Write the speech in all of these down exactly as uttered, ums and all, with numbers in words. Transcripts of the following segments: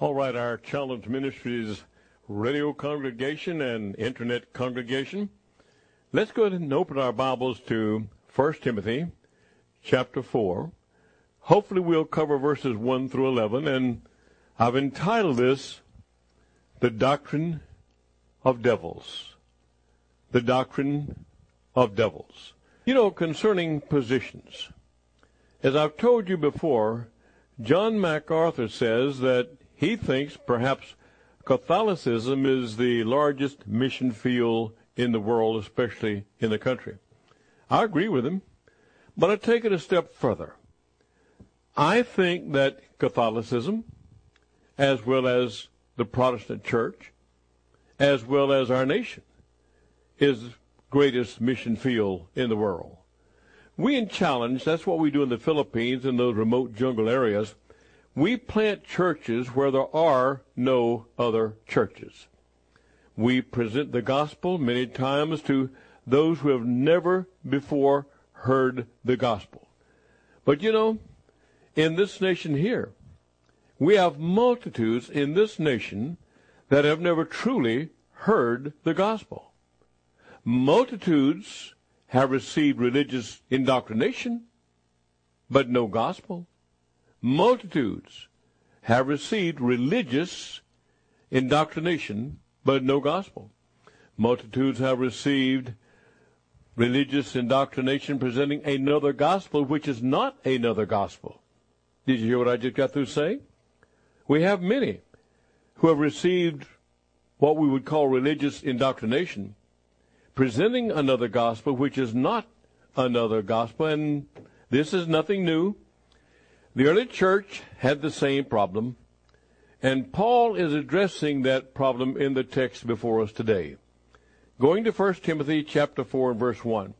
All right, our Challenge Ministries radio congregation and internet congregation. Let's go ahead and open our Bibles to First Timothy chapter four. Hopefully we'll cover verses one through eleven, and I've entitled this, The Doctrine of Devils. The Doctrine of Devils. You know, concerning positions, as I've told you before, John MacArthur says that he thinks perhaps Catholicism is the largest mission field in the world, especially in the country. I agree with him, but I take it a step further. I think that Catholicism, as well as the Protestant church, as well as our nation, is the greatest mission field in the world. We in Challenge, that's what we do in the Philippines, in those remote jungle areas. We plant churches where there are no other churches. We present the gospel many times to those who have never before heard the gospel. But you know, in this nation here, we have multitudes in this nation that have never truly heard the gospel. Multitudes have received religious indoctrination, but no gospel. Multitudes have received religious indoctrination, but no gospel. Multitudes have received religious indoctrination presenting another gospel, which is not another gospel. Did you hear what I just got through saying? We have many who have received what we would call religious indoctrination, presenting another gospel, which is not another gospel, and this is nothing new. The early church had the same problem, and Paul is addressing that problem in the text before us today. Going to First Timothy chapter four and verse one.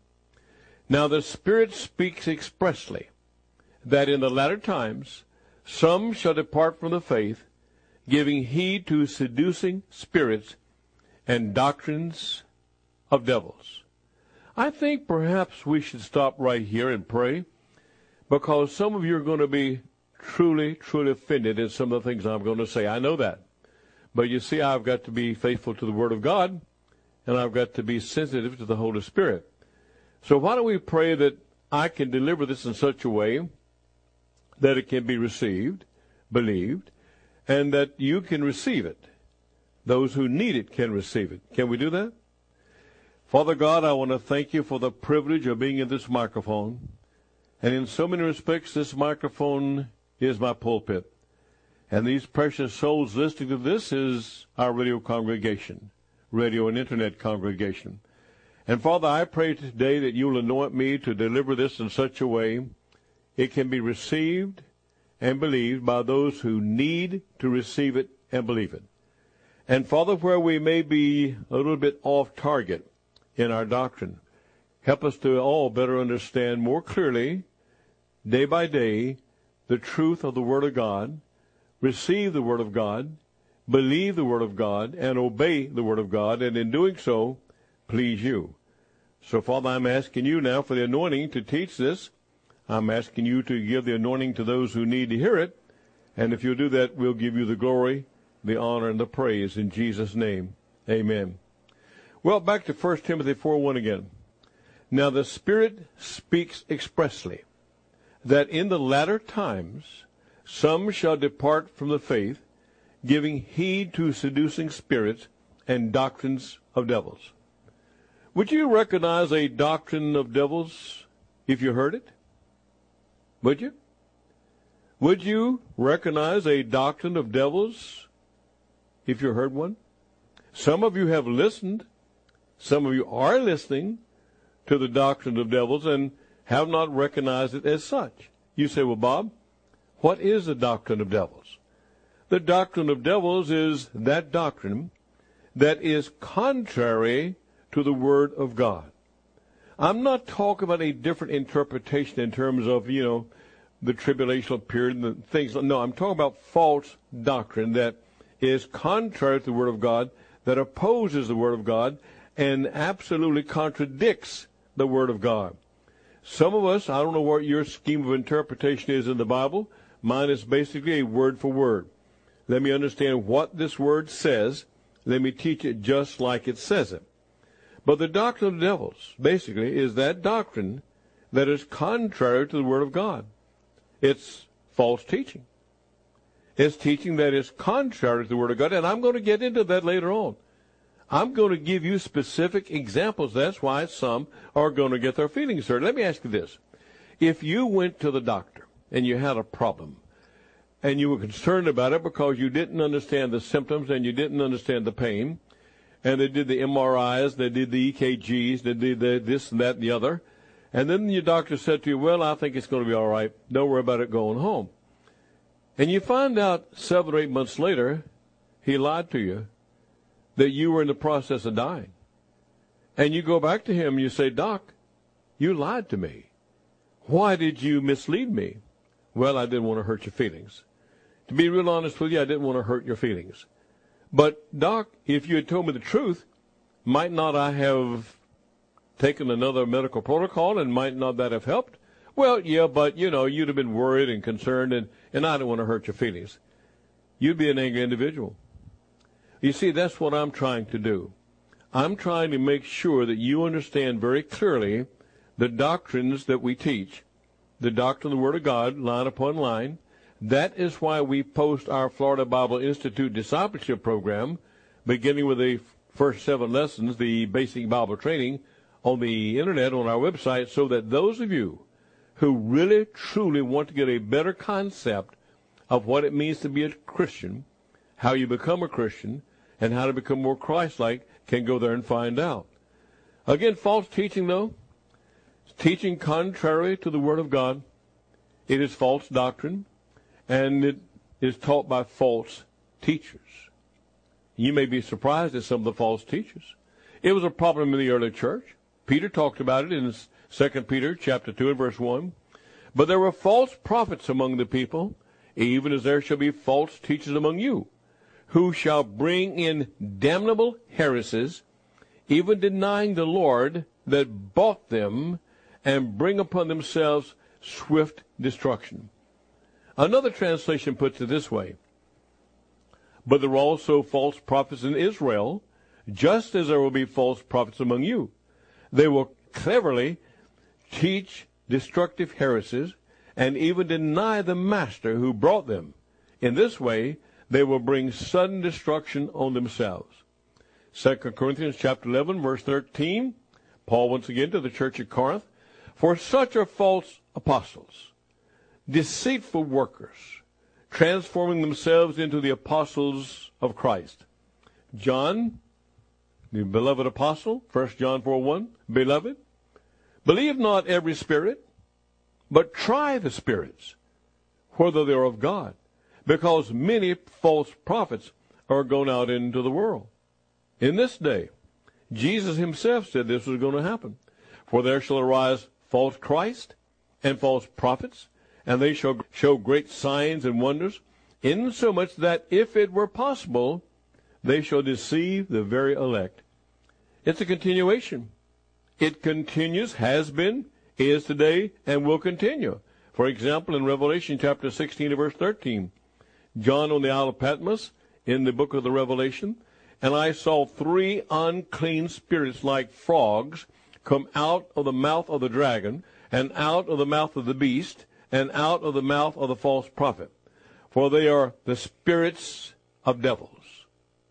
Now the Spirit speaks expressly that in the latter times some shall depart from the faith, giving heed to seducing spirits and doctrines of devils. I think perhaps we should stop right here and pray, because some of you are going to be truly, truly offended at some of the things I'm going to say. I know that. But you see, I've got to be faithful to the Word of God, and I've got to be sensitive to the Holy Spirit. So why don't we pray that I can deliver this in such a way that it can be received, believed, and that you can receive it. Those who need it can receive it. Can we do that? Father God, I want to thank you for the privilege of being in this microphone. And in so many respects, this microphone is my pulpit. And these precious souls listening to this is our radio congregation, radio and internet congregation. And Father, I pray today that you'll anoint me to deliver this in such a way it can be received and believed by those who need to receive it and believe it. And Father, where we may be a little bit off target in our doctrine, help us to all better understand more clearly, day by day, the truth of the Word of God, receive the Word of God, believe the Word of God, and obey the Word of God, and in doing so, please you. So, Father, I'm asking you now for the anointing to teach this. I'm asking you to give the anointing to those who need to hear it, and if you'll do that, we'll give you the glory, the honor, and the praise in Jesus' name. Amen. Well, back to First Timothy four one again. Now the Spirit speaks expressly that in the latter times some shall depart from the faith, giving heed to seducing spirits and doctrines of devils. Would you recognize a doctrine of devils if you heard it? Would you? Would you recognize a doctrine of devils if you heard one? Some of you have listened. Some of you are listening to the doctrine of devils and have not recognized it as such. You say, well, Bob, what is the doctrine of devils? The doctrine of devils is that doctrine that is contrary to the Word of God. I'm not talking about a different interpretation in terms of, you know, the tribulational period and the things. No, I'm talking about false doctrine that is contrary to the Word of God, that opposes the Word of God, and absolutely contradicts the Word of God. Some of us, I don't know what your scheme of interpretation is in the Bible. Mine is basically a word for word. Let me understand what this word says. Let me teach it just like it says it. But the doctrine of the devils, basically, is that doctrine that is contrary to the Word of God. It's false teaching. It's teaching that is contrary to the Word of God, and I'm going to get into that later on. I'm going to give you specific examples. That's why some are going to get their feelings hurt. Let me ask you this. If you went to the doctor and you had a problem, and you were concerned about it because you didn't understand the symptoms and you didn't understand the pain, and they did the M R Is, they did the E K Gs, they did the this and that and the other, and then your doctor said to you, well, I think it's going to be all right. Don't worry about it going home. And you find out seven or eight months later, he lied to you, that you were in the process of dying. And you go back to him and you say, Doc, you lied to me. Why did you mislead me? Well, I didn't want to hurt your feelings. To be real honest with you, I didn't want to hurt your feelings. But, Doc, if you had told me the truth, might not I have taken another medical protocol, and might not that have helped? Well, yeah, but, you know, you'd have been worried and concerned, and, and I don't want to hurt your feelings. You'd be an angry individual. You see, that's what I'm trying to do. I'm trying to make sure that you understand very clearly the doctrines that we teach, the doctrine of the Word of God, line upon line. That is why we post our Florida Bible Institute discipleship program, beginning with the first seven lessons, the basic Bible training, on the internet, on our website, so that those of you who really, truly want to get a better concept of what it means to be a Christian, how you become a Christian, and how to become more Christ-like, can go there and find out. Again, false teaching, though, teaching contrary to the Word of God. It is false doctrine, and it is taught by false teachers. You may be surprised at some of the false teachers. It was a problem in the early church. Peter talked about it in Second Peter chapter two and verse one. But there were false prophets among the people, even as there shall be false teachers among you, who shall bring in damnable heresies, even denying the Lord that bought them, and bring upon themselves swift destruction. Another translation puts it this way: but there were also false prophets in Israel, just as there will be false prophets among you. They will cleverly teach destructive heresies, and even deny the master who brought them. In this way, they will bring sudden destruction on themselves. Second Corinthians chapter eleven, verse thirteen, Paul once again to the church at Corinth, for such are false apostles, deceitful workers, transforming themselves into the apostles of Christ. John, the beloved apostle, First John four one, beloved, believe not every spirit, but try the spirits, whether they are of God, because many false prophets are gone out into the world. In this day, Jesus himself said this was going to happen. For there shall arise false Christ and false prophets, and they shall show great signs and wonders, insomuch that if it were possible, they shall deceive the very elect. It's a continuation. It continues, has been, is today, and will continue. For example, in Revelation chapter sixteen, verse thirteen, John on the Isle of Patmos, in the book of the Revelation, and I saw three unclean spirits like frogs come out of the mouth of the dragon, and out of the mouth of the beast, and out of the mouth of the false prophet. For they are the spirits of devils.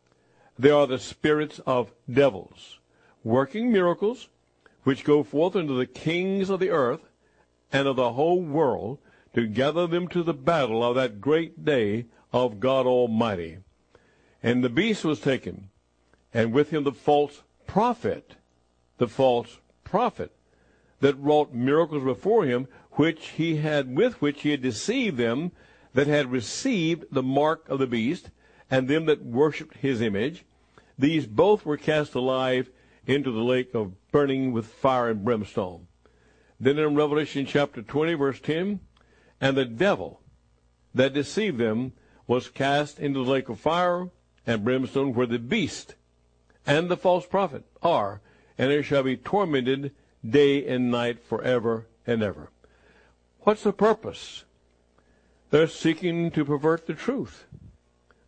They are the spirits of devils, working miracles, which go forth unto the kings of the earth and of the whole world, to gather them to the battle of that great day of God Almighty. And the beast was taken, and with him the false prophet, the false prophet, that wrought miracles before him, which he had with which he had deceived them that had received the mark of the beast, and them that worshipped his image. These both were cast alive into the lake of burning with fire and brimstone. Then in Revelation chapter twenty, verse ten, and the devil that deceived them was cast into the lake of fire and brimstone, where the beast and the false prophet are, and they shall be tormented day and night forever and ever. What's the purpose? They're seeking to pervert the truth.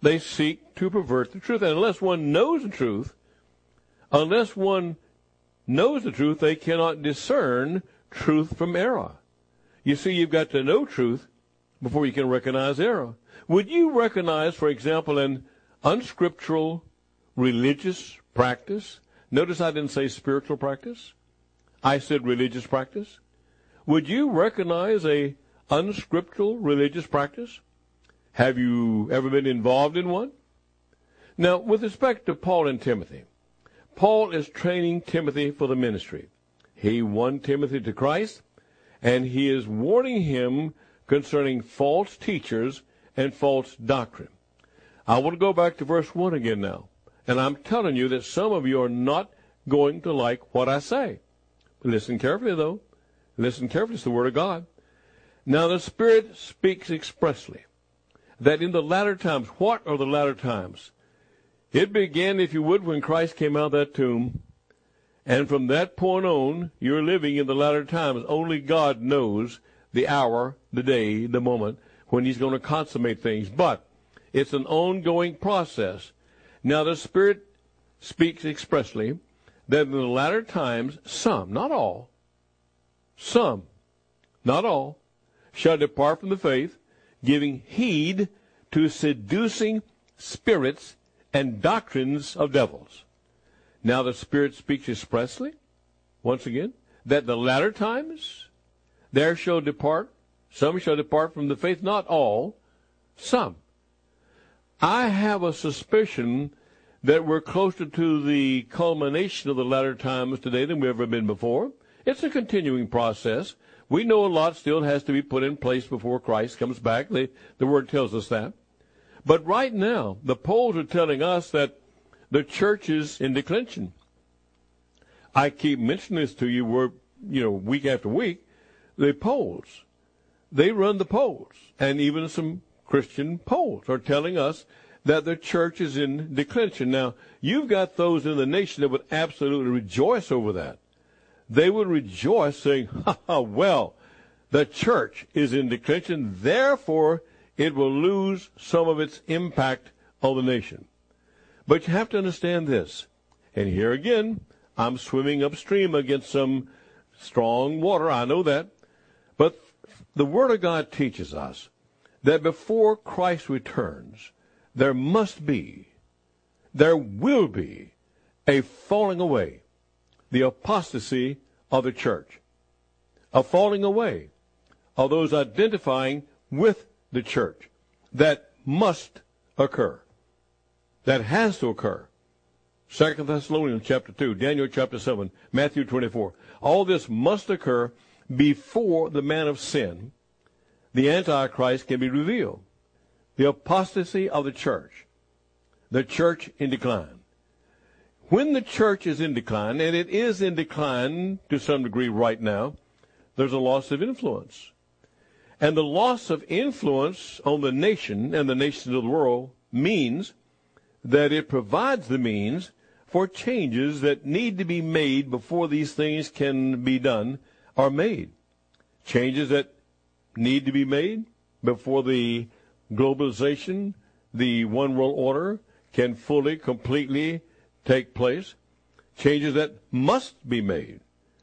they seek to pervert the truth. And unless one knows the truth, unless one knows the truth, they cannot discern truth from error. You see, you've got to know truth before you can recognize error. Would you recognize, for example, an unscriptural religious practice? Notice I didn't say spiritual practice. I said religious practice. Would you recognize a unscriptural religious practice? Have you ever been involved in one? Now, with respect to Paul and Timothy, Paul is training Timothy for the ministry. He won Timothy to Christ, and he is warning him concerning false teachers and false doctrine. I want to go back to verse one again now, and I'm telling you that some of you are not going to like what I say. Listen carefully, though. Listen carefully. It's the Word of God. Now, the Spirit speaks expressly that in the latter times, what are the latter times? It began, if you would, when Christ came out of that tomb. And from that point on, you're living in the latter times. Only God knows the hour, the day, the moment when he's going to consummate things. But it's an ongoing process. Now, the Spirit speaks expressly that in the latter times, some, not all, some, not all, shall depart from the faith, giving heed to seducing spirits and doctrines of devils. Now the Spirit speaks expressly, once again, that the latter times there shall depart, some shall depart from the faith, not all, some. I have a suspicion that we're closer to the culmination of the latter times today than we've ever been before. It's a continuing process. We know a lot still has to be put in place before Christ comes back. The, the Word tells us that. But right now, the polls are telling us that the church is in declension. I keep mentioning this to you, we're, you know, week after week. The polls, they run the polls, and even some Christian polls are telling us that the church is in declension. Now, you've got those in the nation that would absolutely rejoice over that. They would rejoice saying, ha, ha, well, the church is in declension, therefore it will lose some of its impact on the nation. But you have to understand this, and here again, I'm swimming upstream against some strong water, I know that, but the Word of God teaches us that before Christ returns, there must be, there will be a falling away, the apostasy of the church, a falling away of those identifying with the church. That must occur. That has to occur. Second Thessalonians chapter two, Daniel chapter seven, Matthew twenty-four. All this must occur before the man of sin, the Antichrist, can be revealed. The apostasy of the church. The church in decline. When the church is in decline, and it is in decline to some degree right now, there's a loss of influence. And the loss of influence on the nation and the nations of the world means that it provides the means for changes that need to be made before these things can be done are made. Changes that need to be made before the globalization, the one world order, can fully, completely take place. Changes that must be made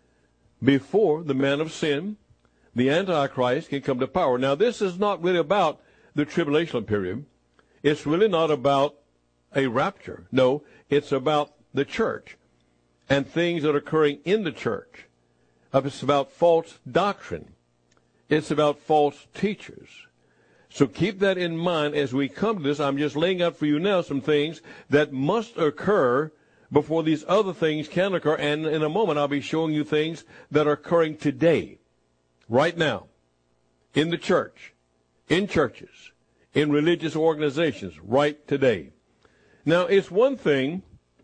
before the man of sin, the Antichrist, can come to power. Now, this is not really about the tribulation period. It's really not about a rapture. No, it's about the church and things that are occurring in the church. It's about false doctrine. It's about false teachers. So keep that in mind as we come to this. I'm just laying out for you now some things that must occur before these other things can occur. And in a moment, I'll be showing you things that are occurring today, right now, in the church, in churches, in religious organizations, right today. Now, it's one thing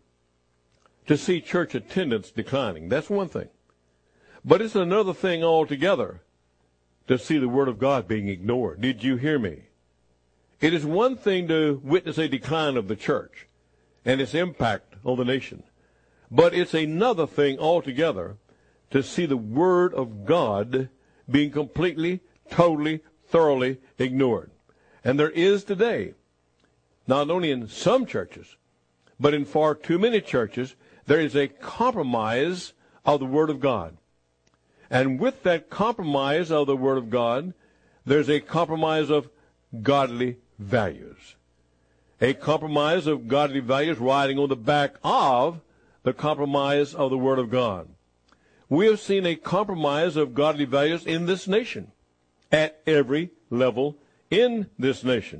to see church attendance declining. That's one thing. But it's another thing altogether to see the Word of God being ignored. Did you hear me? It is one thing to witness a decline of the church and its impact on the nation. But it's another thing altogether to see the Word of God being completely, totally, thoroughly ignored. And there is today not only in some churches, but in far too many churches, there is a compromise of the Word of God. And with that compromise of the Word of God, there's a compromise of godly values. A compromise of godly values riding on the back of the compromise of the Word of God. We have seen a compromise of godly values in this nation, at every level in this nation.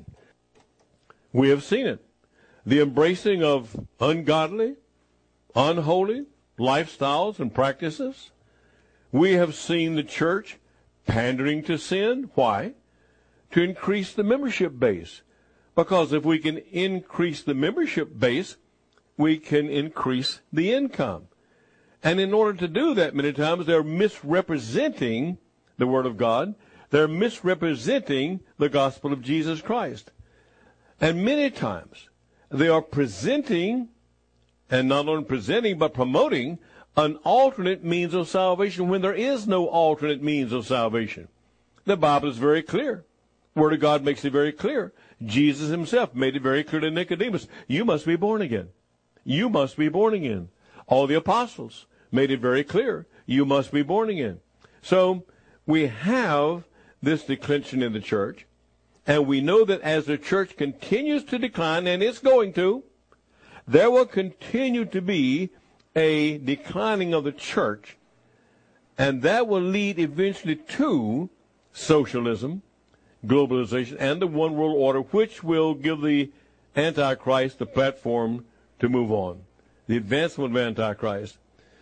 We have seen it. The embracing of ungodly, unholy lifestyles and practices. We have seen the church pandering to sin. Why? To increase the membership base. Because if we can increase the membership base, we can increase the income. And in order to do that, many times they're misrepresenting the Word of God. They're misrepresenting the gospel of Jesus Christ. And many times they are presenting, and not only presenting, but promoting an alternate means of salvation when there is no alternate means of salvation. The Bible is very clear. The Word of God makes it very clear. Jesus himself made it very clear to Nicodemus, you must be born again. You must be born again. All the apostles made it very clear, you must be born again. So we have this declension in the church, and we know that as the church continues to decline, and it's going to, there will continue to be a declining of the church, and that will lead eventually to socialism, globalization, and the one world order, which will give the Antichrist the platform to move on. The advancement of Antichrist.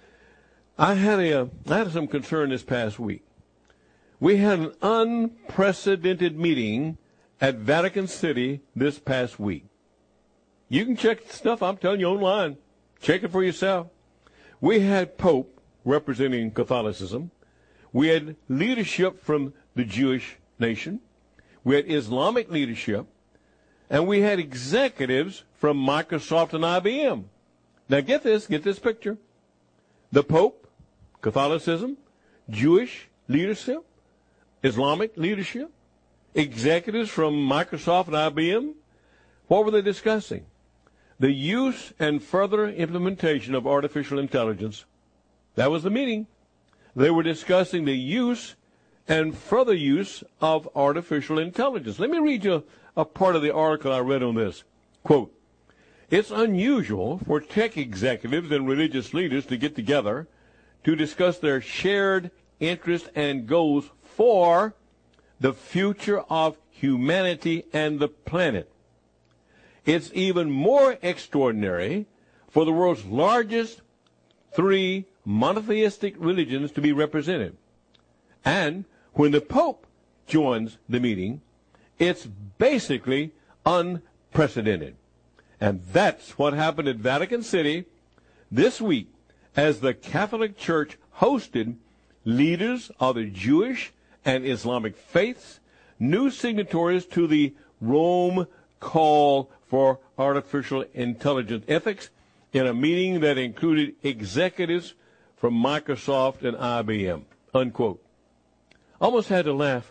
I had a, I had some concern this past week. We had an unprecedented meeting at Vatican City this past week. You can check the stuff I'm telling you online. Check it for yourself. We had Pope representing Catholicism. We had leadership from the Jewish nation. We had Islamic leadership. And we had executives from Microsoft and I B M. Now get this, get this picture. The Pope, Catholicism, Jewish leadership, Islamic leadership, executives from Microsoft and I B M. What were they discussing? The use and further implementation of artificial intelligence. That was the meeting. They were discussing the use and further use of artificial intelligence. Let me read you a, a part of the article I read on this. Quote, it's unusual for tech executives and religious leaders to get together to discuss their shared interests and goals for the future of humanity and the planet. It's even more extraordinary for the world's largest three monotheistic religions to be represented. And when the Pope joins the meeting, it's basically unprecedented. And that's what happened at Vatican City this week as the Catholic Church hosted leaders of the Jewish and Islamic faiths, new signatories to the Rome Call for Artificial Intelligence Ethics, in a meeting that included executives from Microsoft and I B M, unquote. Almost had to laugh.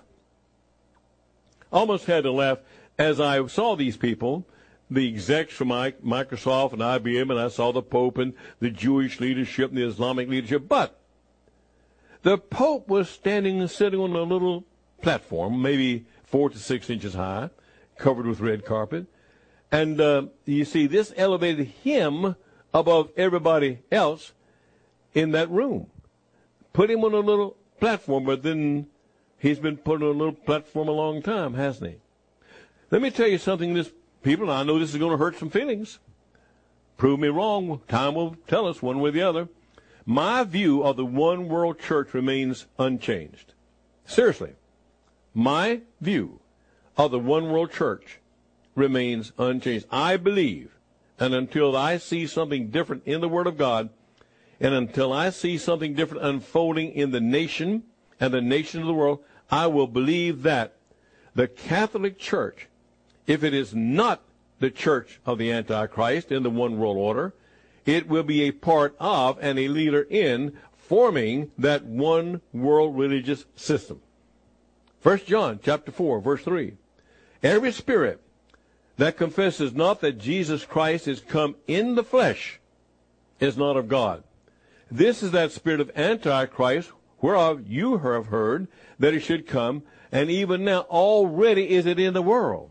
Almost had to laugh as I saw these people, the execs from Microsoft and I B M, and I saw the Pope and the Jewish leadership and the Islamic leadership. But the Pope was standing, sitting on a little platform, maybe four to six inches high, covered with red carpet. And uh, you see, this elevated him above everybody else in that room. Put him on a little platform, but then he's been put on a little platform a long time, hasn't he? Let me tell you something, this people, I know this is going to hurt some feelings. Prove me wrong. Time will tell us one way or the other. My view of the one world church remains unchanged. Seriously, my view of the one world church remains unchanged. I believe, and until I see something different in the Word of God, and until I see something different unfolding in the nation and the nation of the world, I will believe that the Catholic Church, if it is not the church of the Antichrist in the one world order, it will be a part of and a leader in forming that one world religious system. First John chapter four, verse three. Every spirit that confesses not that Jesus Christ is come in the flesh is not of God. This is that spirit of Antichrist, whereof you have heard that it should come, and even now already is it in the world.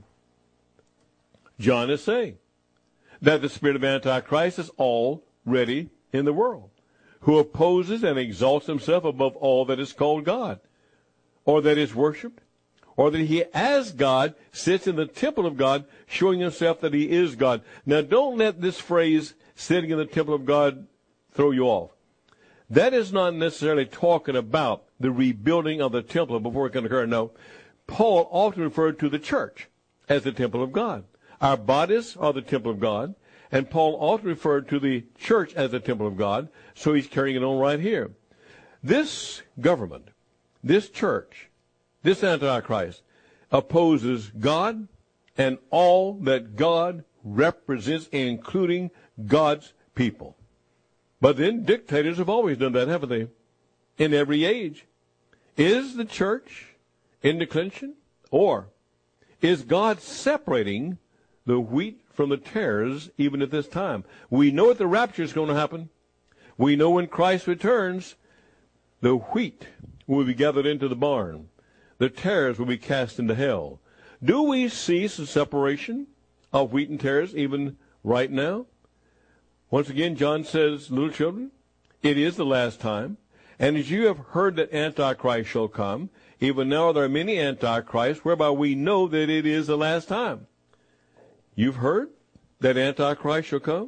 John is saying that the spirit of Antichrist is already in the world, who opposes and exalts himself above all that is called God, or that is worshipped, or that he as God sits in the temple of God, showing himself that he is God. Now don't let this phrase, sitting in the temple of God, throw you off. That is not necessarily talking about the rebuilding of the temple before it can occur. No, Paul often referred to the church as the temple of God. Our bodies are the temple of God, and Paul often referred to the church as the temple of God, so he's carrying it on right here. This government, this church, this Antichrist, opposes God and all that God represents, including God's people. But then dictators have always done that, haven't they? In every age. Is the church in declension? Or is God separating the wheat from the tares even at this time? We know at the rapture is going to happen. We know when Christ returns, the wheat will be gathered into the barn. The tares will be cast into hell. Do we see some separation of wheat and tares even right now? Once again, John says, little children, it is the last time. And as you have heard that Antichrist shall come, even now there are many Antichrists, whereby we know that it is the last time. You've heard that Antichrist shall come?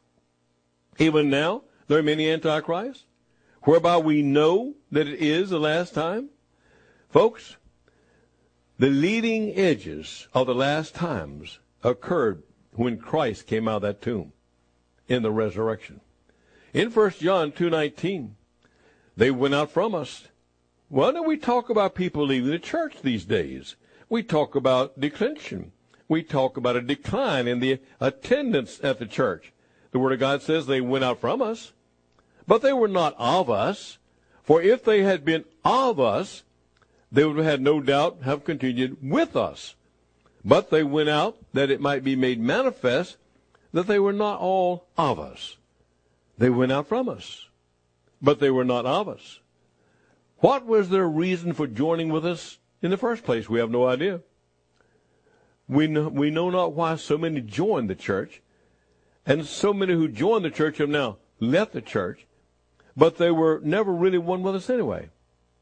Even now there are many Antichrists, whereby we know that it is the last time? Folks, the leading edges of the last times occurred when Christ came out of that tomb in the resurrection. In First John two nineteen, they went out from us. Well, now we talk about people leaving the church these days. We talk about declension. We talk about a decline in the attendance at the church. The Word of God says they went out from us, but they were not of us. For if they had been of us, they would have had no doubt have continued with us. But they went out that it might be made manifest that they were not all of us. They went out from us, but they were not of us. What was their reason for joining with us in the first place? We have no idea. We know, we know not why so many joined the church, and so many who joined the church have now left the church, but they were never really one with us anyway.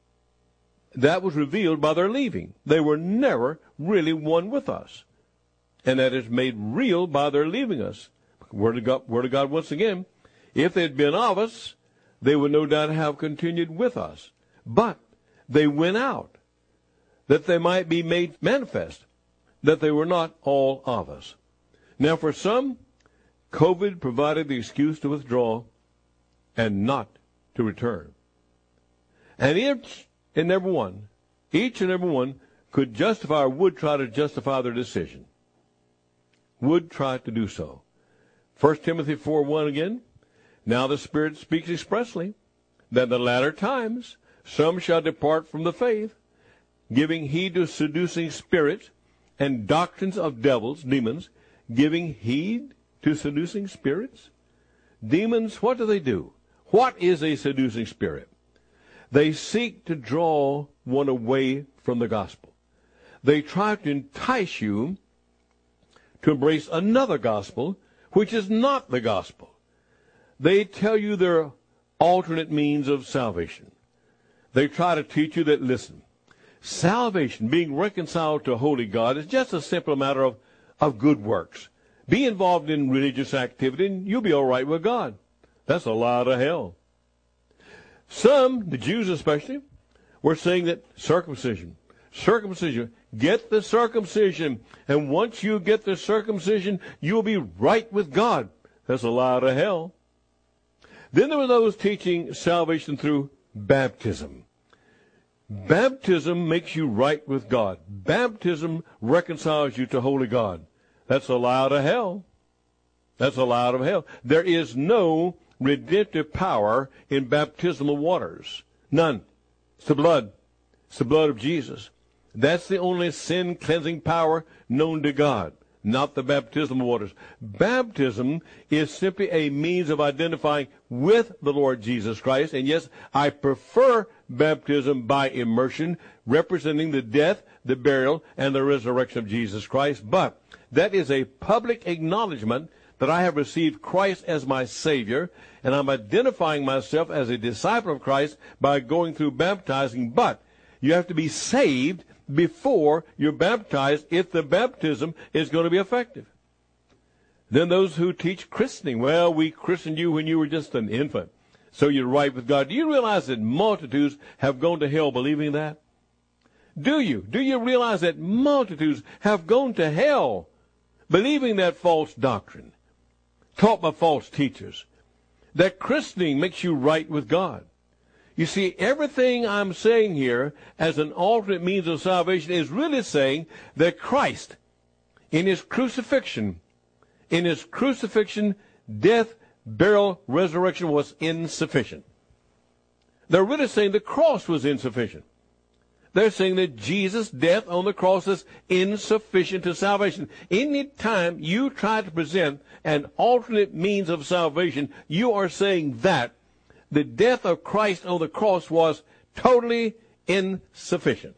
That was revealed by their leaving. They were never really one with us. And that is made real by their leaving us. Word of God, word of God once again, if they had been of us, they would no doubt have continued with us. But they went out, that they might be made manifest, that they were not all of us. Now for some, COVID provided the excuse to withdraw and not to return. And each and every one, each and every one could justify or would try to justify their decision. Would try to do so. First Timothy four one again. Now the Spirit speaks expressly that in the latter times some shall depart from the faith, giving heed to seducing spirits and doctrines of devils, demons, giving heed to seducing spirits. Demons, what do they do? What is a seducing spirit? They seek to draw one away from the gospel. They try to entice you to embrace another gospel, which is not the gospel. They tell you there are alternate means of salvation. They try to teach you that, listen, salvation, being reconciled to a holy God, is just a simple matter of, of good works. Be involved in religious activity and you'll be all right with God. That's a lie to hell. Some, the Jews especially, were saying that circumcision, circumcision, get the circumcision, and once you get the circumcision, you'll be right with God. That's a lie to hell. Then there were those teaching salvation through baptism. Baptism makes you right with God. Baptism reconciles you to holy God. That's a lie to hell. That's a lie to hell. There is no redemptive power in baptismal waters. None. It's the blood. It's the blood of Jesus. That's the only sin-cleansing power known to God. not the baptismal waters. Baptism is simply a means of identifying with the Lord Jesus Christ. And yes, I prefer baptism by immersion, representing the death, the burial, and the resurrection of Jesus Christ. But that is a public acknowledgement that I have received Christ as my Savior, and I'm identifying myself as a disciple of Christ by going through baptizing. But you have to be saved before you're baptized if the baptism is going to be effective. Then those who teach christening, well, we christened you when you were just an infant, so you're right with God. Do you realize that multitudes have gone to hell believing that? Do you? Do you realize that multitudes have gone to hell believing that false doctrine, taught by false teachers, that christening makes you right with God? You see, everything I'm saying here as an alternate means of salvation is really saying that Christ, in his crucifixion, in his crucifixion, death, burial, resurrection was insufficient. They're really saying the cross was insufficient. They're saying that Jesus' death on the cross is insufficient to salvation. Any time you try to present an alternate means of salvation, you are saying that the death of Christ on the cross was totally insufficient.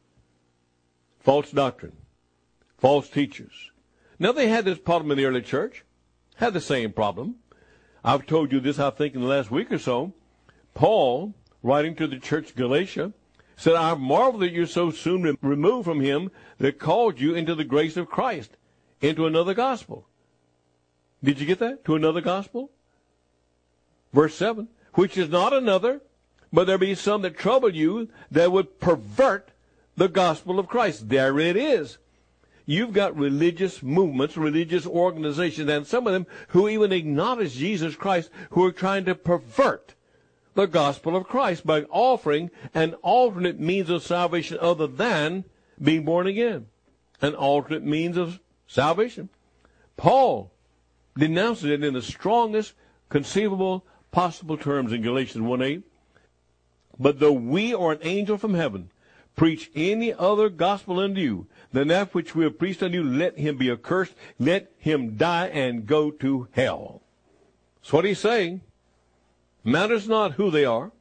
False doctrine. False teachers. Now, they had this problem in the early church. Had the same problem. I've told you this, I think, in the last week or so. Paul, writing to the church Galatia, said, I marvel that you're so soon re- removed from him that called you into the grace of Christ, into another gospel. Did you get that? To another gospel? Verse seven. Which is not another, but there be some that trouble you that would pervert the gospel of Christ. There it is. You've got religious movements, religious organizations, and some of them who even acknowledge Jesus Christ, who are trying to pervert the gospel of Christ by offering an alternate means of salvation other than being born again. An alternate means of salvation. Paul denounces it in the strongest conceivable possible terms in Galatians one eight. But though we or an angel from heaven preach any other gospel unto you than that which we have preached unto you, let him be accursed, let him die and go to hell. That's what he's saying. Matters not who they are.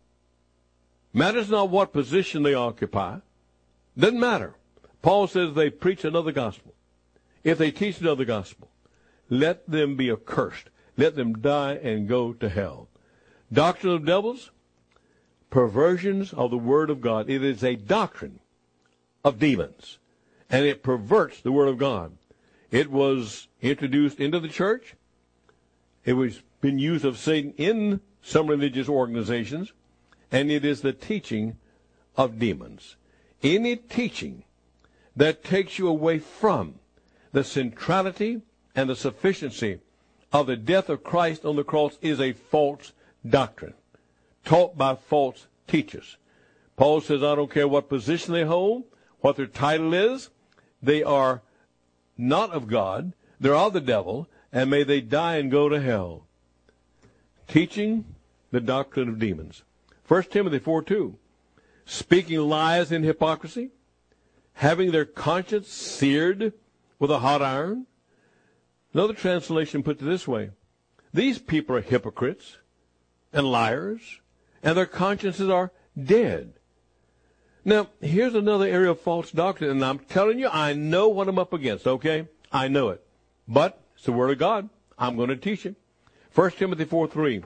Matters not what position they occupy. Doesn't matter. Paul says they preach another gospel. If they teach another gospel, let them be accursed. Let them die and go to hell. Doctrine of devils, perversions of the word of God. It is a doctrine of demons, and it perverts the word of God. It was introduced into the church. It was been used of Satan in some religious organizations, and it is the teaching of demons. Any teaching that takes you away from the centrality and the sufficiency of the death of Christ on the cross is a false doctrine, taught by false teachers. Paul says, I don't care what position they hold, what their title is, they are not of God, they're of the devil, and may they die and go to hell. Teaching the doctrine of demons. First Timothy four two, speaking lies in hypocrisy, having their conscience seared with a hot iron. Another translation puts it this way. These people are hypocrites and liars, and their consciences are dead. Now, here's another area of false doctrine, and I'm telling you, I know what I'm up against, okay? I know it. But it's the Word of God. I'm going to teach it. First Timothy four three,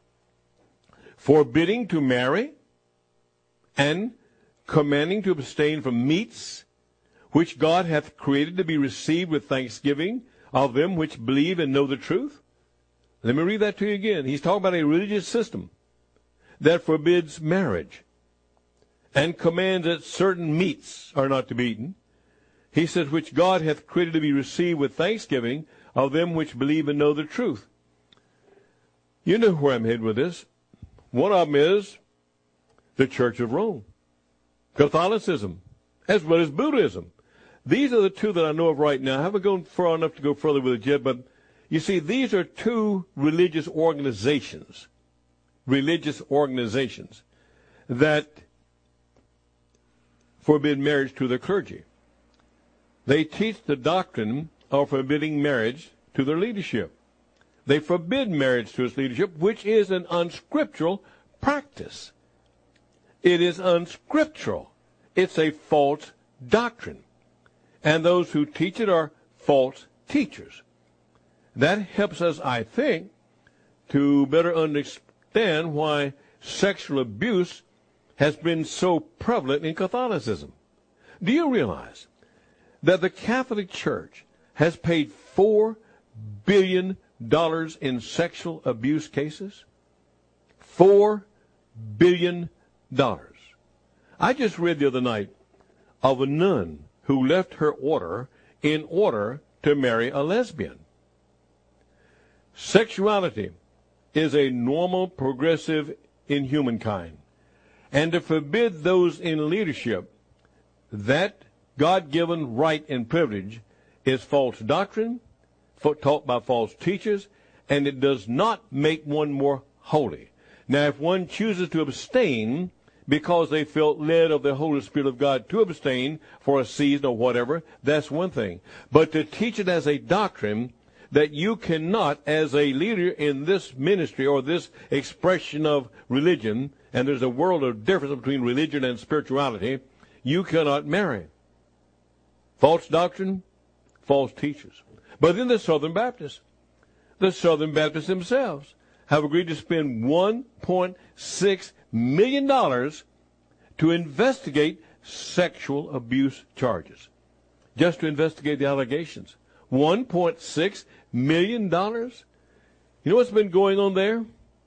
forbidding to marry and commanding to abstain from meats which God hath created to be received with thanksgiving of them which believe and know the truth. Let me read that to you again. He's talking about a religious system that forbids marriage and commands that certain meats are not to be eaten. He says, which God hath created to be received with thanksgiving of them which believe and know the truth. You know where I'm headed with this. One of them is the Church of Rome, Catholicism, as well as Buddhism. These are the two that I know of right now. I haven't gone far enough to go further with it yet, but you see, these are two religious organizations, religious organizations that forbid marriage to the clergy. They teach the doctrine are forbidding marriage to their leadership. They forbid marriage to its leadership, which is an unscriptural practice. It is unscriptural. It's a false doctrine. And those who teach it are false teachers. That helps us, I think, to better understand why sexual abuse has been so prevalent in Catholicism. Do you realize that the Catholic Church has paid four billion dollars in sexual abuse cases? Four billion dollars. I just read the other night of a nun who left her order in order to marry a lesbian. Sexuality is a normal progressive in humankind. And to forbid those in leadership that God-given right and privilege is false doctrine, taught by false teachers, and it does not make one more holy. Now, if one chooses to abstain because they felt led of the Holy Spirit of God to abstain for a season or whatever, that's one thing. But to teach it as a doctrine that you cannot, as a leader in this ministry or this expression of religion, and there's a world of difference between religion and spirituality, you cannot marry. False doctrine, false teachers. But then the Southern Baptists, the Southern Baptists themselves have agreed to spend one point six million dollars to investigate sexual abuse charges. Just to investigate the allegations. one point six million dollars? You know what's been going on there?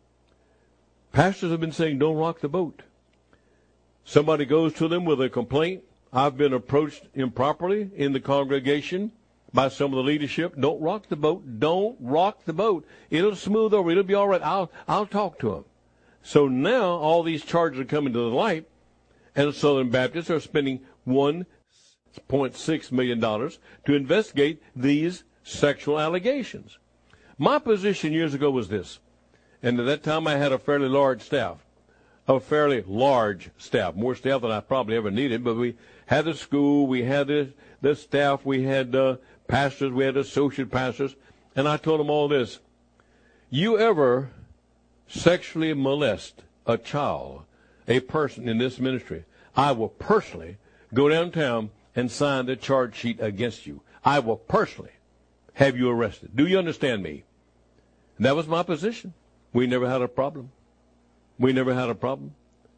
Pastors have been saying, don't rock the boat. Somebody goes to them with a complaint. I've been approached improperly in the congregation by some of the leadership. Don't rock the boat. Don't rock the boat. It'll smooth over. It'll be all right. I'll, I'll talk to them. So now all these charges are coming to the light, and the Southern Baptists are spending one point six million dollars to investigate these sexual allegations. My position years ago was this, and at that time I had a fairly large staff, a fairly large staff, more staff than I probably ever needed, but we had the school, we had the, the staff, we had uh, pastors, we had associate pastors, and I told them all this. You ever sexually molest a child, a person in this ministry, I will personally go downtown and sign the charge sheet against you. I will personally have you arrested. Do you understand me? And that was my position. We never had a problem. We never had a problem.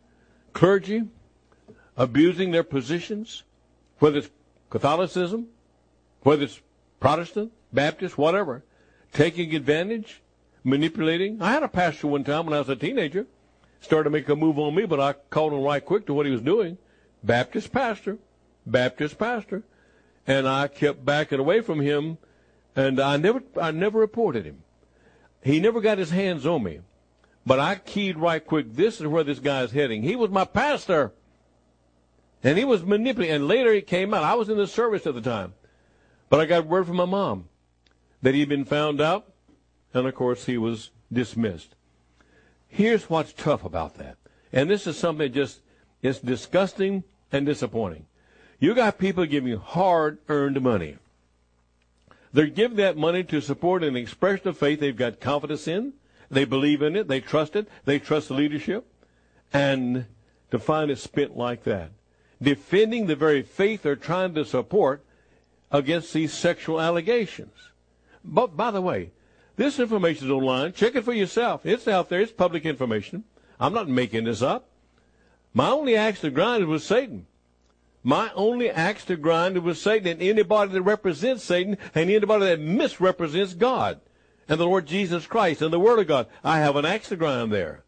Clergy abusing their positions, whether it's Catholicism, whether it's Protestant, Baptist, whatever, taking advantage, manipulating. I had a pastor one time when I was a teenager, started to make a move on me, but I called him right quick to what he was doing. Baptist pastor, Baptist pastor. And I kept backing away from him, and I never, I never reported him. He never got his hands on me. But I keyed right quick, this is where this guy is heading. He was my pastor. And he was manipulating. And later it came out. I was in the service at the time. But I got word from my mom that he'd been found out. And, of course, he was dismissed. Here's what's tough about that. And this is something that just is disgusting and disappointing. You got people giving hard-earned money. They're giving that money to support an expression of faith they've got confidence in. They believe in it. They trust it. They trust the leadership. And to find it spent like that, defending the very faith they're trying to support against these sexual allegations. But, by the way, this information is online. Check it for yourself. It's out there. It's public information. I'm not making this up. My only axe to grind was Satan. My only axe to grind was Satan, and anybody that represents Satan and anybody that misrepresents God and the Lord Jesus Christ and the Word of God. I have an axe to grind there.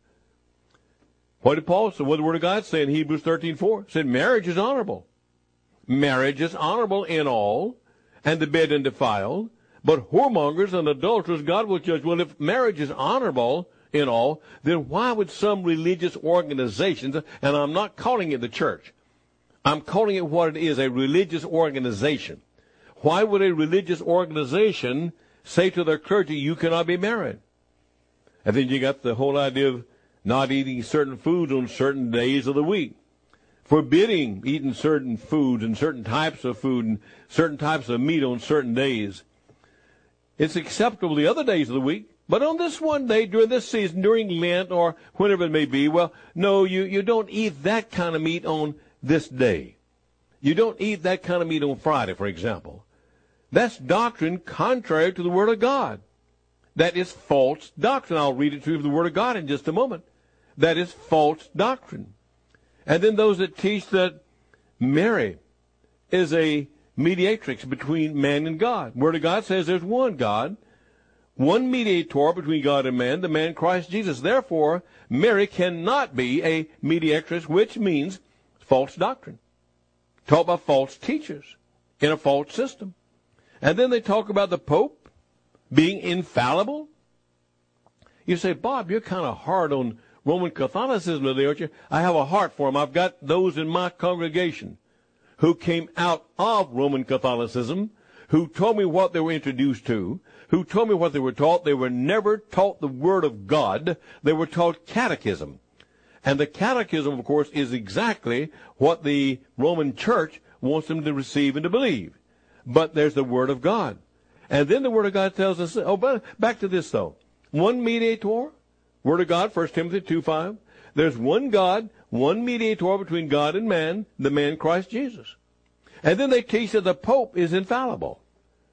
What did Paul say? What did the Word of God say in Hebrews thirteen four? It said marriage is honorable. Marriage is honorable in all, and the bed undefiled. But whoremongers and adulterers God will judge. Well, if marriage is honorable in all, then why would some religious organizations, and I'm not calling it the church, I'm calling it what it is, a religious organization. Why would a religious organization say to their clergy, you cannot be married? And then you got the whole idea of not eating certain foods on certain days of the week, forbidding eating certain foods and certain types of food and certain types of meat on certain days. It's acceptable the other days of the week, but on this one day during this season, during Lent or whenever it may be, well, no, you, you don't eat that kind of meat on this day. You don't eat that kind of meat on Friday, for example. That's doctrine contrary to the Word of God. That is false doctrine. I'll read it to you from the Word of God in just a moment. That is false doctrine. And then those that teach that Mary is a mediatrix between man and God. Word of God says there's one God, one mediator between God and man, the man Christ Jesus. Therefore, Mary cannot be a mediatrix, which means false doctrine, taught by false teachers in a false system. And then they talk about the Pope being infallible. You say, Bob, you're kind of hard on Roman Catholicism today, aren't you? I have a heart for them. I've got those in my congregation who came out of Roman Catholicism, who told me what they were introduced to, who told me what they were taught. They were never taught the Word of God. They were taught catechism. And the catechism, of course, is exactly what the Roman Church wants them to receive and to believe. But there's the Word of God. And then the Word of God tells us, oh, but back to this, though. One mediator, Word of God, First Timothy two five. There's one God, one mediator between God and man, the man Christ Jesus. And then they teach that the Pope is infallible.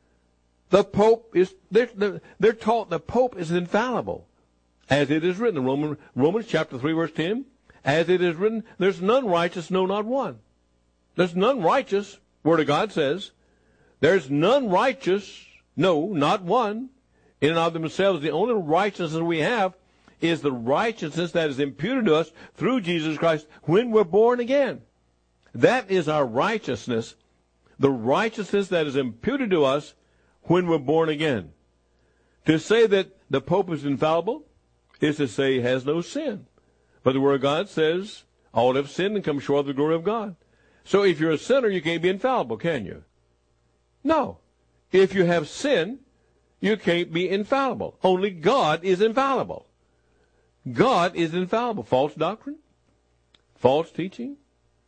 The Pope is, they're, they're, they're taught the Pope is infallible. As it is written in Roman, Romans chapter three, verse ten. As it is written, there's none righteous, no, not one. There's none righteous, Word of God says. There's none righteous, no, not one. In and of themselves, the only righteousness we have is the righteousness that is imputed to us through Jesus Christ when we're born again. That is our righteousness, the righteousness that is imputed to us when we're born again. To say that the Pope is infallible is to say he has no sin. But the Word of God says, all have sinned and come short of the glory of God. So if you're a sinner, you can't be infallible, can you? No. If you have sin, you can't be infallible. Only God is infallible. God is infallible. False doctrine, false teaching,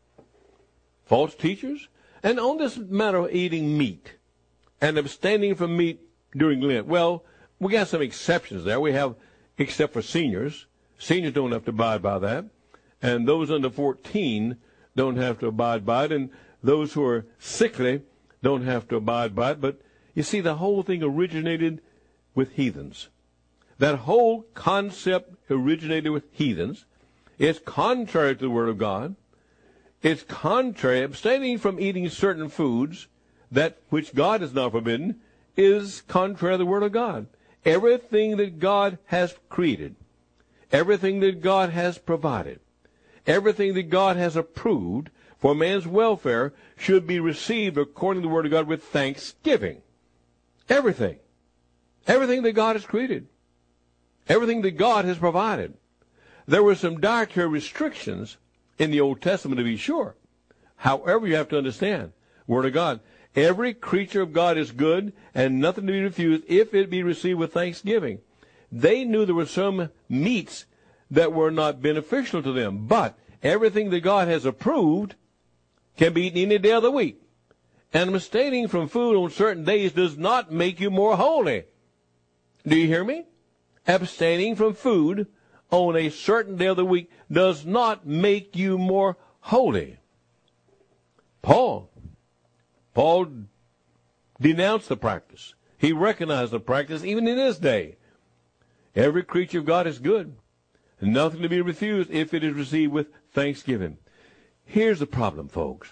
false teachers. And on this matter of eating meat and abstaining from meat during Lent, well, we got some exceptions there. We have, except for seniors. Seniors don't have to abide by that. And those under fourteen don't have to abide by it. And those who are sickly don't have to abide by it. But you see, the whole thing originated with heathens. That whole concept originated with heathens. It's contrary to the Word of God. It's contrary. Abstaining from eating certain foods, that which God has not forbidden, is contrary to the Word of God. Everything that God has created, everything that God has provided, everything that God has approved for man's welfare should be received according to the Word of God with thanksgiving. Everything. Everything that God has created. Everything that God has provided. There were some dietary restrictions in the Old Testament, to be sure. However, you have to understand, Word of God, every creature of God is good and nothing to be refused if it be received with thanksgiving. They knew there were some meats that were not beneficial to them, but everything that God has approved can be eaten any day of the week. And abstaining from food on certain days does not make you more holy. Do you hear me? Abstaining from food on a certain day of the week does not make you more holy. Paul, Paul denounced the practice. He recognized the practice even in his day. Every creature of God is good, and nothing to be refused if it is received with thanksgiving. Here's the problem, folks.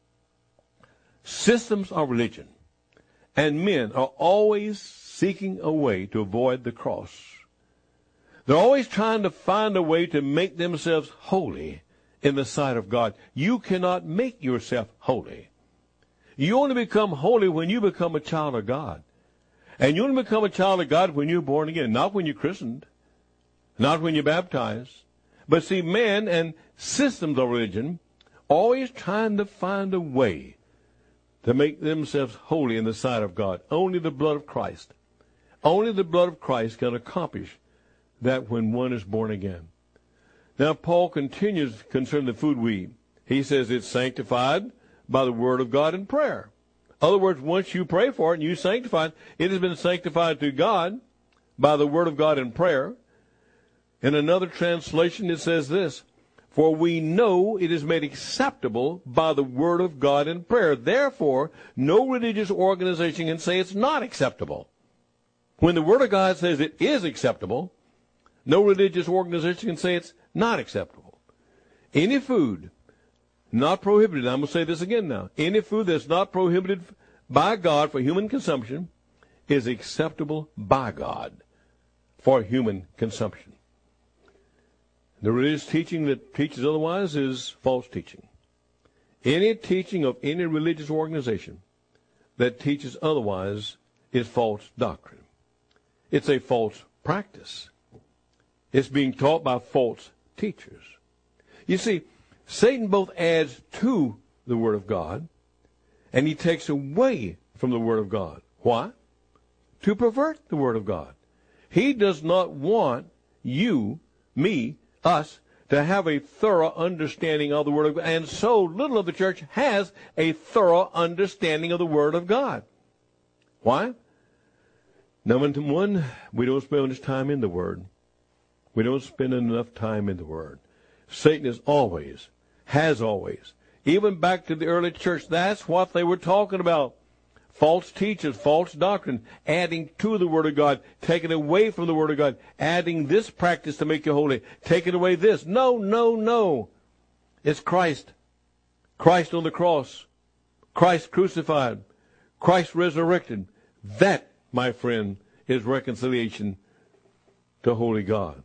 Systems of religion and men are always seeking a way to avoid the cross. They're always trying to find a way to make themselves holy in the sight of God. You cannot make yourself holy. You only become holy when you become a child of God. And you only become a child of God when you're born again, not when you're christened, not when you're baptized. But see, man and systems of religion always trying to find a way to make themselves holy in the sight of God. Only the blood of Christ. Only the blood of Christ can accomplish that when one is born again. Now, Paul continues concerning the food we eat. He says it's sanctified by the Word of God and prayer. In other words, once you pray for it and you sanctify it, it has been sanctified to God by the word of God in prayer. In another translation, it says this, for we know it is made acceptable by the word of God in prayer. Therefore, no religious organization can say it's not acceptable. When the word of God says it is acceptable, no religious organization can say it's not acceptable. Any food not prohibited, I'm going to say this again now, any food that's not prohibited by God for human consumption is acceptable by God for human consumption. The religious teaching that teaches otherwise is false teaching. Any teaching of any religious organization that teaches otherwise is false doctrine. It's a false practice. It's being taught by false teachers. You see, Satan both adds to the Word of God and he takes away from the Word of God. Why? To pervert the Word of God. He does not want you, me, us, to have a thorough understanding of the Word of God. And so little of the church has a thorough understanding of the Word of God. Why? Number one, we don't spend much time in the Word. We don't spend enough time in the Word. Satan is always, has always, even back to the early church, that's what they were talking about. False teachers, false doctrine, adding to the Word of God, taking away from the Word of God, adding this practice to make you holy, taking away this. No, no, no. It's Christ. Christ on the cross. Christ crucified. Christ resurrected. That, my friend, is reconciliation to holy God.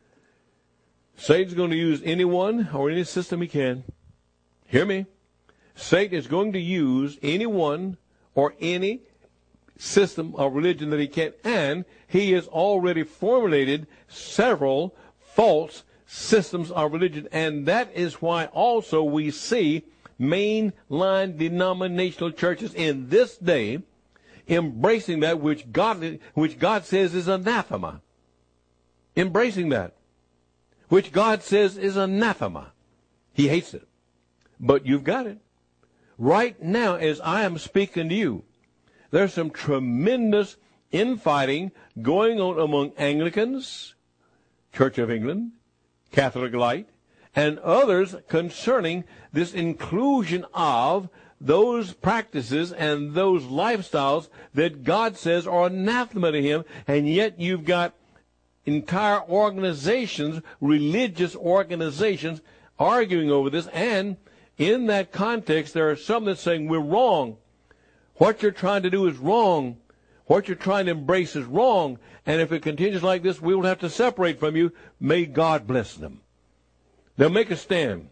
Satan's going to use anyone or any system he can. Hear me. Satan is going to use anyone or any system of religion that he can, and he has already formulated several false systems of religion, and that is why also we see mainline denominational churches in this day embracing that which God, which God says is anathema. Embracing that, which God says is anathema. He hates it. But you've got it. Right now, as I am speaking to you, there's some tremendous infighting going on among Anglicans, Church of England, Catholic Light, and others concerning this inclusion of those practices and those lifestyles that God says are anathema to him, and yet you've got entire organizations, religious organizations, arguing over this, and in that context, there are some that are saying we're wrong. What you're trying to do is wrong. What you're trying to embrace is wrong. And if it continues like this, we will have to separate from you. May God bless them. They'll make a stand.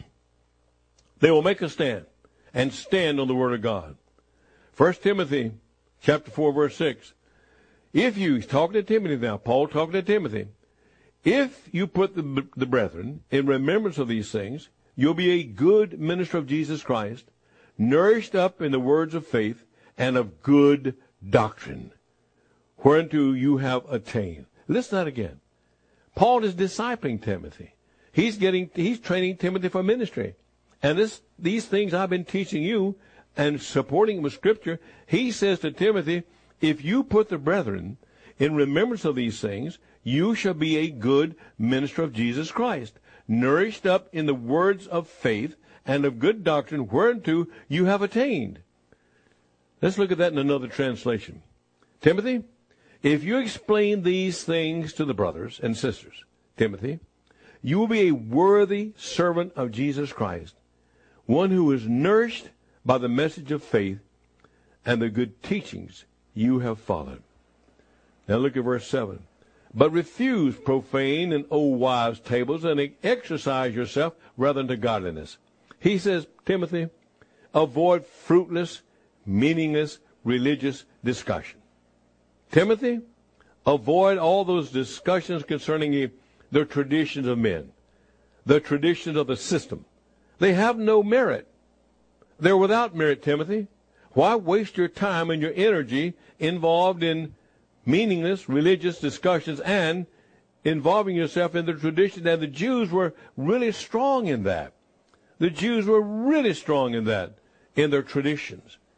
They will make a stand and stand on the Word of God. First Timothy chapter four, verse six. If you, he's talking to Timothy now, Paul talking to Timothy, if you put the, the brethren in remembrance of these things, you'll be a good minister of Jesus Christ, nourished up in the words of faith and of good doctrine, whereunto you have attained. Listen to that again. Paul is discipling Timothy. He's getting, he's training Timothy for ministry. And this, these things I've been teaching you and supporting with Scripture, he says to Timothy, if you put the brethren in remembrance of these things, you shall be a good minister of Jesus Christ, nourished up in the words of faith and of good doctrine, whereunto you have attained. Let's look at that in another translation. Timothy, if you explain these things to the brothers and sisters, Timothy, you will be a worthy servant of Jesus Christ, one who is nourished by the message of faith and the good teachings you have followed. Now look at verse seven. But refuse profane and old wives' tables, and exercise yourself rather unto godliness. He says, Timothy, avoid fruitless, meaningless, religious discussion. Timothy, avoid all those discussions concerning the, the traditions of men, the traditions of the system. They have no merit. They're without merit, Timothy. Why waste your time and your energy involved in meaningless religious discussions and involving yourself in the tradition? And the Jews were really strong in that. The Jews were really strong in that, in their traditions.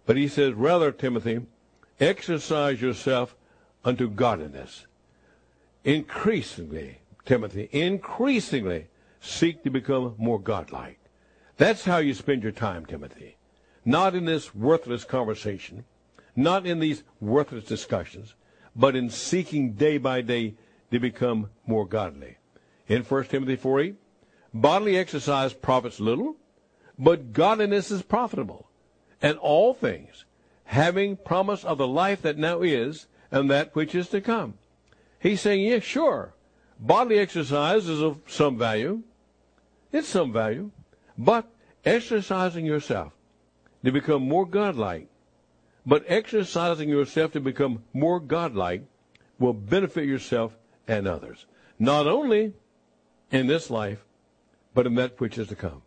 But he says, rather, Timothy, exercise yourself unto godliness. Increasingly, Timothy, increasingly seek to become more godlike. That's how you spend your time, Timothy. Not in this worthless conversation, not in these worthless discussions, but in seeking day by day to become more godly. In First Timothy four eight, bodily exercise profits little, but godliness is profitable. And all things, having promise of the life that now is, and that which is to come. He's saying, yes, sure, bodily exercise is of some value. It's some value. But exercising yourself to become more godlike, but exercising yourself to become more godlike will benefit yourself and others. Not only in this life, but in that which is to come.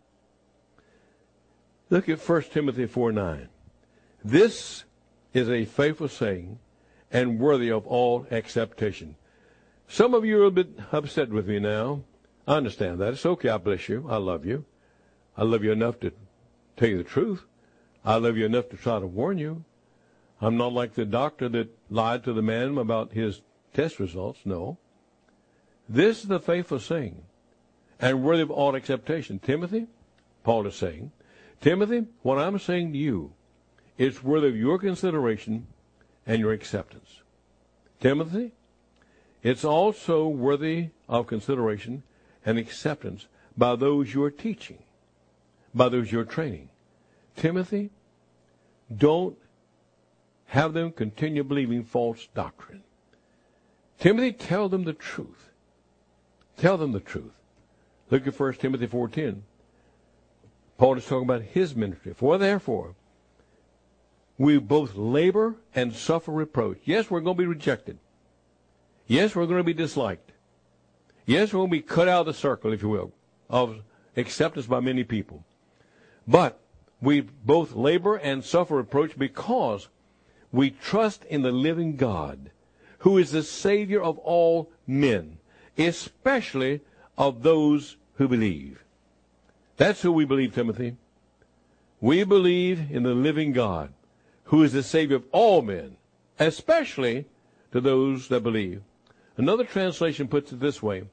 Look at First Timothy four nine. This is a faithful saying and worthy of all acceptation. Some of you are a bit upset with me now. I understand that. It's okay. I bless you. I love you. I love you enough to tell you the truth. I love you enough to try to warn you. I'm not like the doctor that lied to the man about his test results. No. This is the faithful saying and worthy of all acceptation. Timothy, Paul is saying, Timothy, what I'm saying to you is worthy of your consideration and your acceptance. Timothy, it's also worthy of consideration and acceptance by those you're teaching, by those you're training. Timothy, don't have them continue believing false doctrine. Timothy, tell them the truth. Tell them the truth. Look at First Timothy four ten. Paul is talking about his ministry. For therefore, we both labor and suffer reproach. Yes, we're going to be rejected. Yes, we're going to be disliked. Yes, we're going to be cut out of the circle, if you will, of acceptance by many people. But we both labor and suffer reproach because we trust in the living God, who is the Savior of all men, especially of those who believe. That's who we believe, Timothy. We believe in the living God, who is the Savior of all men, especially to those that believe. Another translation puts it this way.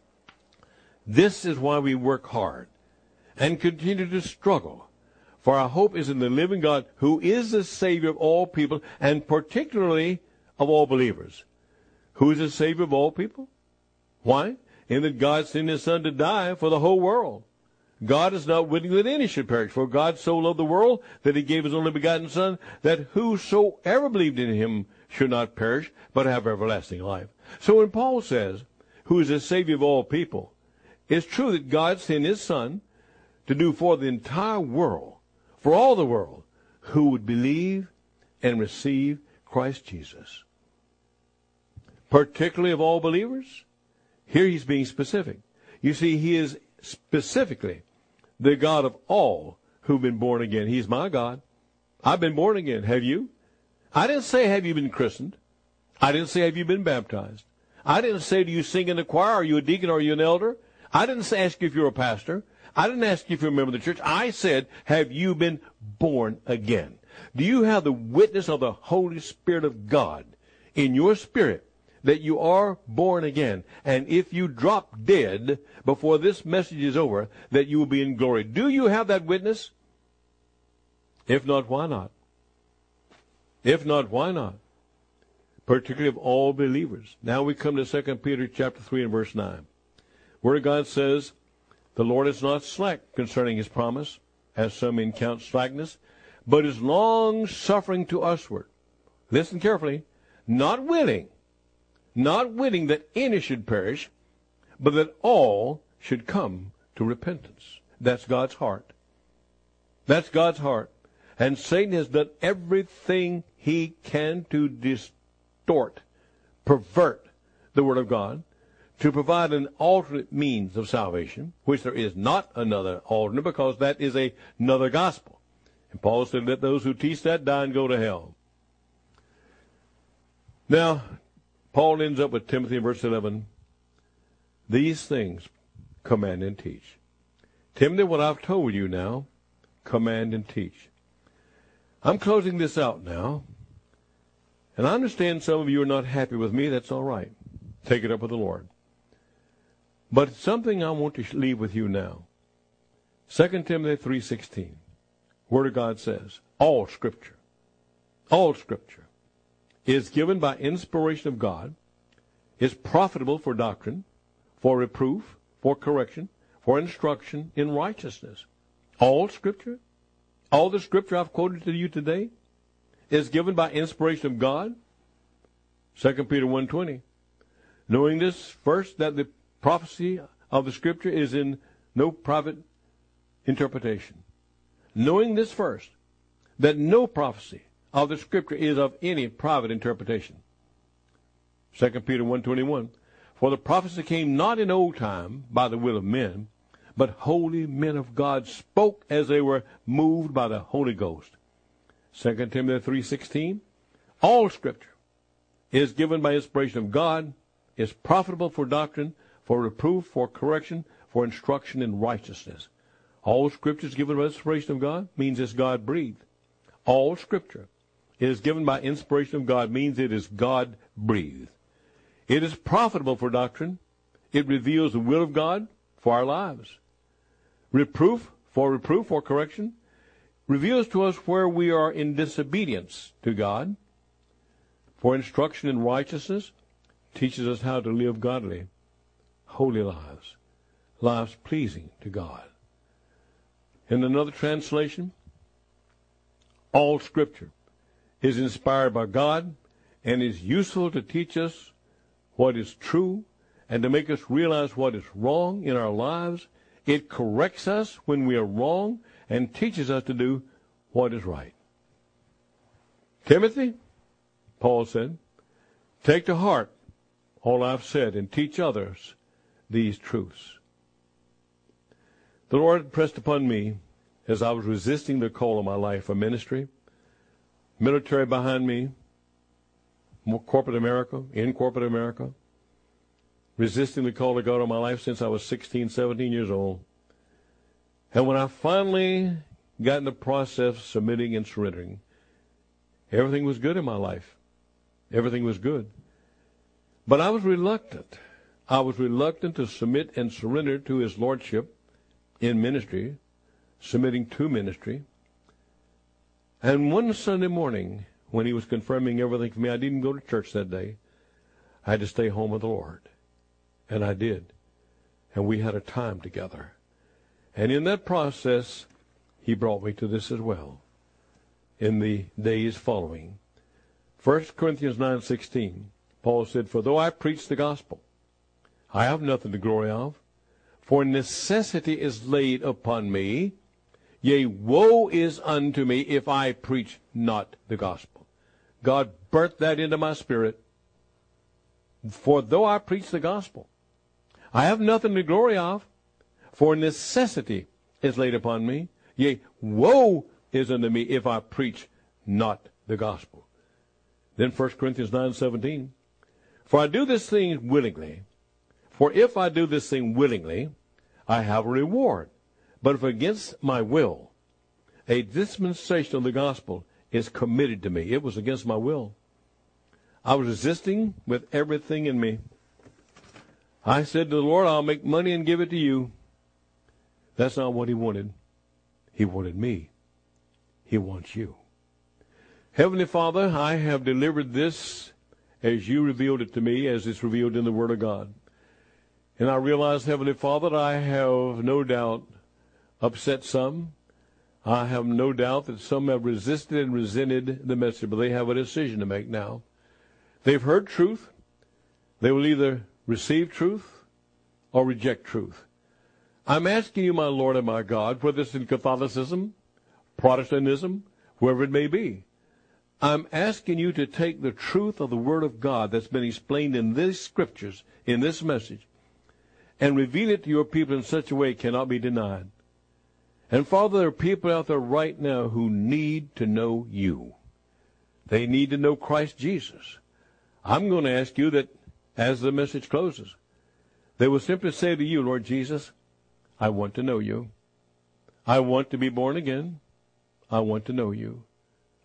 This is why we work hard and continue to struggle, for our hope is in the living God, who is the Savior of all people, and particularly of all believers. Who is the Savior of all people? Why? In that God sent his Son to die for the whole world. God is not willing that any should perish, for God so loved the world that he gave his only begotten Son, that whosoever believed in him should not perish, but have everlasting life. So when Paul says, who is the Savior of all people, it's true that God sent his Son to do for the entire world, for all the world, who would believe and receive Christ Jesus. Particularly of all believers, here he's being specific. You see, he is specifically the God of all who've been born again. He's my God. I've been born again. Have you? I didn't say, have you been christened? I didn't say, have you been baptized? I didn't say, do you sing in the choir? Are you a deacon? Are you an elder? I didn't say, ask you if you're a pastor. I didn't ask you if you're a member of the church. I said, have you been born again? Do you have the witness of the Holy Spirit of God in your spirit that you are born again? And if you drop dead before this message is over, that you will be in glory. Do you have that witness? If not, why not? If not, why not? Particularly of all believers. Now we come to Second Peter chapter three and verse nine. Where God says, the Lord is not slack concerning his promise, as some men count slackness, but is long-suffering to usward. Listen carefully. Not willing, not willing that any should perish, but that all should come to repentance. That's God's heart. That's God's heart. And Satan has done everything he can to distort, pervert the Word of God, to provide an alternate means of salvation, which there is not another alternate, because that is a, another gospel. And Paul said, let those who teach that die and go to hell. Now, Paul ends up with Timothy in verse eleven. These things command and teach. Timothy, what I've told you now, command and teach. I'm closing this out now. And I understand some of you are not happy with me. That's all right. Take it up with the Lord. But something I want to leave with you now. Second Timothy three sixteen. Word of God says, all Scripture, all Scripture is given by inspiration of God, is profitable for doctrine, for reproof, for correction, for instruction in righteousness. All Scripture, all the Scripture I've quoted to you today is given by inspiration of God. Second Peter one twenty. Knowing this first, that the prophecy of the Scripture is in no private interpretation. Knowing this first, that no prophecy of the Scripture is of any private interpretation. Second Peter one twenty-one. For the prophecy came not in old time by the will of men, but holy men of God spoke as they were moved by the Holy Ghost. Second Timothy three sixteen. All Scripture is given by inspiration of God, is profitable for doctrine, for reproof, for correction, for instruction in righteousness. All Scripture is given by inspiration of God means it's God-breathed. All Scripture is given by inspiration of God means it is God-breathed. It is profitable for doctrine. It reveals the will of God for our lives. Reproof, for reproof, for correction, reveals to us where we are in disobedience to God. For instruction in righteousness, teaches us how to live godly, holy lives, lives pleasing to God. In another translation, all Scripture is inspired by God and is useful to teach us what is true and to make us realize what is wrong in our lives. It corrects us when we are wrong and teaches us to do what is right. Timothy, Paul said, take to heart all I've said and teach others these truths. The Lord pressed upon me as I was resisting the call of my life for ministry, military behind me, corporate America, in corporate America, resisting the call of God on my life since I was sixteen, seventeen years old. And when I finally got in the process of submitting and surrendering, everything was good in my life. Everything was good. But I was reluctant. I was reluctant to submit and surrender to His Lordship in ministry, submitting to ministry. And one Sunday morning, when He was confirming everything for me, I didn't go to church that day. I had to stay home with the Lord. And I did. And we had a time together. And in that process, He brought me to this as well in the days following. First Corinthians nine sixteen, Paul said, for though I preach the gospel, I have nothing to glory of, for necessity is laid upon me. Yea, woe is unto me if I preach not the gospel. God burnt that into my spirit. For though I preach the gospel, I have nothing to glory of, for necessity is laid upon me. Yea, woe is unto me if I preach not the gospel. Then First Corinthians nine seventeen, for I do this thing willingly. For if I do this thing willingly, I have a reward. But if against my will, a dispensation of the gospel is committed to me. It was against my will. I was resisting with everything in me. I said to the Lord, I'll make money and give it to you. That's not what He wanted. He wanted me. He wants you. Heavenly Father, I have delivered this as you revealed it to me, as it's revealed in the Word of God. And I realize, Heavenly Father, that I have no doubt upset some. I have no doubt that some have resisted and resented the message, but they have a decision to make now. They've heard truth. They will either receive truth or reject truth. I'm asking you, my Lord and my God, whether it's in Catholicism, Protestantism, whoever it may be, I'm asking you to take the truth of the Word of God that's been explained in these scriptures, in this message, and reveal it to your people in such a way it cannot be denied. And Father, there are people out there right now who need to know you. They need to know Christ Jesus. I'm going to ask you that as the message closes, they will simply say to you, Lord Jesus, I want to know you. I want to be born again. I want to know you.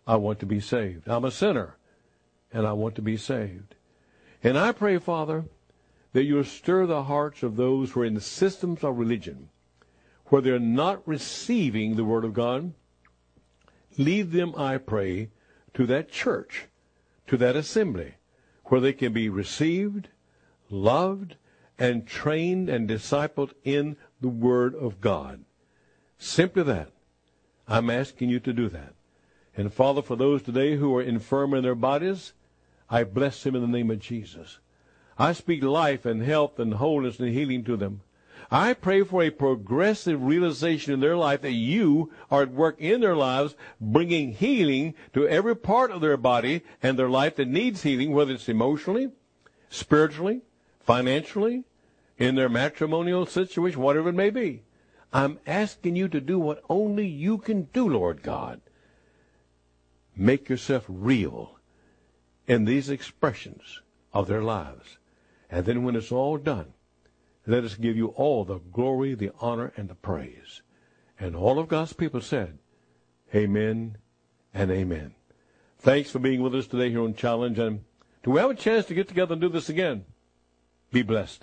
I want to be saved. I'm a sinner, and I want to be saved. And I pray, Father, that you'll stir the hearts of those who are in the systems of religion, where they're not receiving the Word of God. Lead them, I pray, to that church, to that assembly, where they can be received, loved, and trained and discipled in the Word of God. Simply that. I'm asking you to do that. And Father, for those today who are infirm in their bodies, I bless them in the name of Jesus. I speak life and health and wholeness and healing to them. I pray for a progressive realization in their life that you are at work in their lives, bringing healing to every part of their body and their life that needs healing, whether it's emotionally, spiritually, financially, in their matrimonial situation, whatever it may be. I'm asking you to do what only you can do, Lord God. Make yourself real in these expressions of their lives. And then when it's all done, let us give you all the glory, the honor, and the praise. And all of God's people said, amen and amen. Thanks for being with us today here on Challenge. And do we have a chance to get together and do this again? Be blessed.